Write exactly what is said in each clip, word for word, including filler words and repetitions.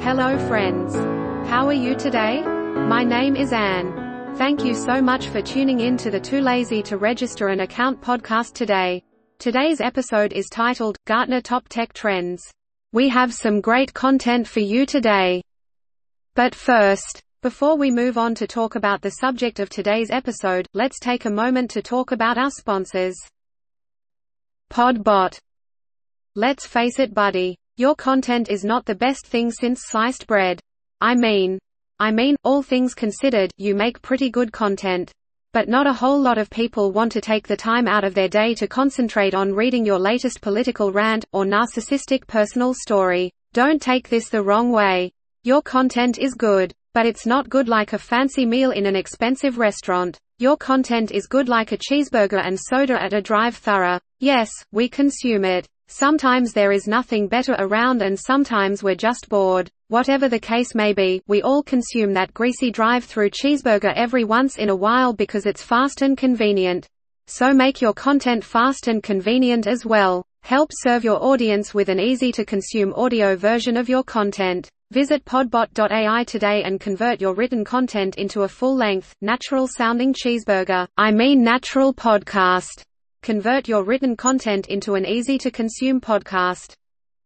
Hello friends. How are you today? My name is Anne. Thank you so much for tuning in to the Too Lazy to Register an Account podcast today. Today's episode is titled, Gartner Top Tech Trends. We have some great content for you today. But first, before we move on to talk about the subject of today's episode, let's take a moment to talk about our sponsors. Podbot. Let's face it, buddy. Your content is not the best thing since sliced bread. I mean, I mean, all things considered, you make pretty good content. But not a whole lot of people want to take the time out of their day to concentrate on reading your latest political rant, or narcissistic personal story. Don't take this the wrong way. Your content is good. But it's not good like a fancy meal in an expensive restaurant. Your content is good like a cheeseburger and soda at a drive-thru. Yes, we consume it. Sometimes there is nothing better around and sometimes we're just bored. Whatever the case may be, we all consume that greasy drive-thru cheeseburger every once in a while because it's fast and convenient. So make your content fast and convenient as well. Help serve your audience with an easy-to-consume audio version of your content. Visit podbot dot A I today and convert your written content into a full-length, natural-sounding cheeseburger, I mean natural podcast. Convert your written content into an easy-to-consume podcast.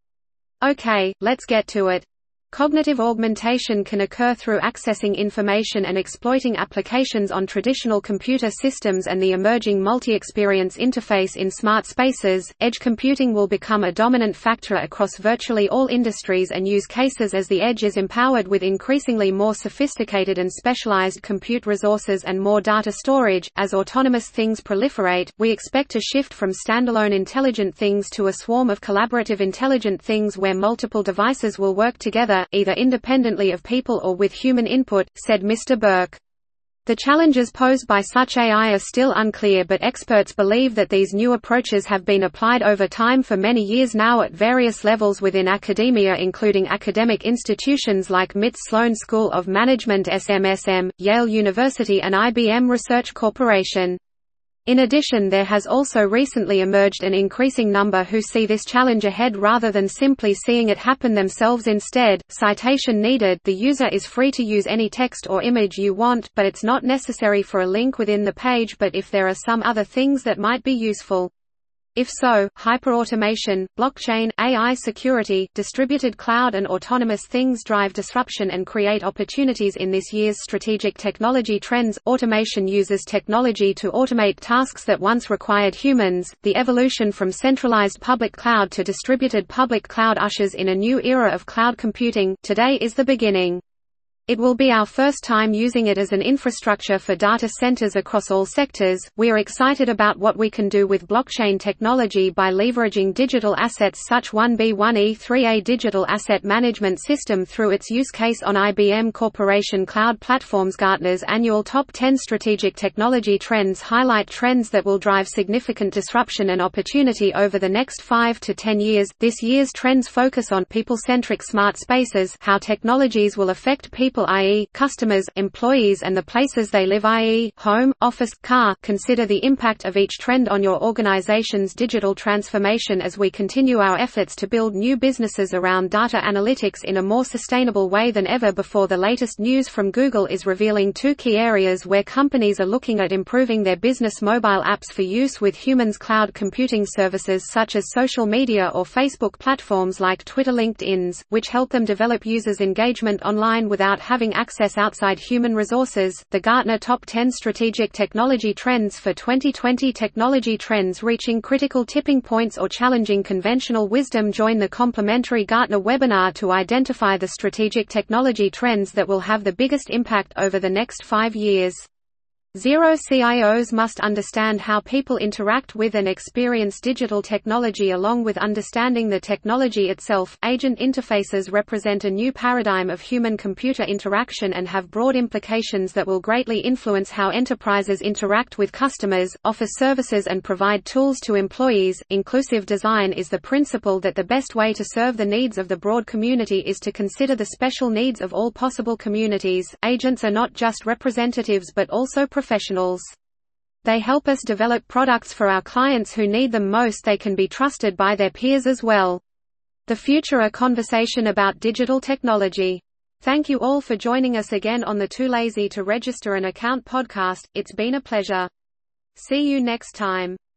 Okay, let's get to it. Cognitive augmentation can occur through accessing information and exploiting applications on traditional computer systems and the emerging multi-experience interface in smart spaces. Edge computing will become a dominant factor across virtually all industries and use cases as the edge is empowered with increasingly more sophisticated and specialized compute resources and more data storage. As autonomous things proliferate, we expect a shift from standalone intelligent things to a swarm of collaborative intelligent things where multiple devices will work together, either independently of people or with human input, said Mister Burke. The challenges posed by such A I are still unclear, but experts believe that these new approaches have been applied over time for many years now at various levels within academia, including academic institutions like M I T's Sloan School of Management, S M S M, Yale University and I B M Research Corporation. In addition, there has also recently emerged an increasing number who see this challenge ahead rather than simply seeing it happen themselves instead. Citation needed. The user is free to use any text or image you want, but it's not necessary for a link within the page but if there are some other things that might be useful. If so, hyperautomation, blockchain, A I security, distributed cloud and autonomous things drive disruption and create opportunities in this year's strategic technology trends. Automation uses technology to automate tasks that once required humans. The evolution from centralized public cloud to distributed public cloud ushers in a new era of cloud computing. Today is the beginning. It will be our first time using it as an infrastructure for data centers across all sectors. We are excited about what we can do with blockchain technology by leveraging digital assets such one B one E three A digital asset management system through its use case on I B M Corporation Cloud Platforms. Gartner's annual Top ten Strategic Technology Trends highlight trends that will drive significant disruption and opportunity over the next five to ten years. This year's trends focus on people-centric smart spaces, how technologies will affect people, that is, customers, employees and the places they live, that is, home, office, car. Consider the impact of each trend on your organization's digital transformation as we continue our efforts to build new businesses around data analytics in a more sustainable way than ever before. The latest news from Google is revealing two key areas where companies are looking at improving their business mobile apps for use with humans: cloud computing services such as social media or Facebook platforms like Twitter, LinkedIn's, which help them develop users' engagement online without having access outside human resources. The Gartner Top ten Strategic Technology Trends for twenty twenty. Technology trends reaching critical tipping points or challenging conventional wisdom. Join the complimentary Gartner webinar to identify the strategic technology trends that will have the biggest impact over the next five years. Zero C I Os must understand how people interact with and experience digital technology along with understanding the technology itself. Agent interfaces represent a new paradigm of human-computer interaction and have broad implications that will greatly influence how enterprises interact with customers, offer services and provide tools to employees. Inclusive design is the principle that the best way to serve the needs of the broad community is to consider the special needs of all possible communities. Agents are not just representatives but also professionals. They help us develop products for our clients who need them most. They can be trusted by their peers as well. The Future, a conversation about digital technology. Thank you all for joining us again on the Too Lazy to Register an Account podcast. It's been a pleasure. See you next time.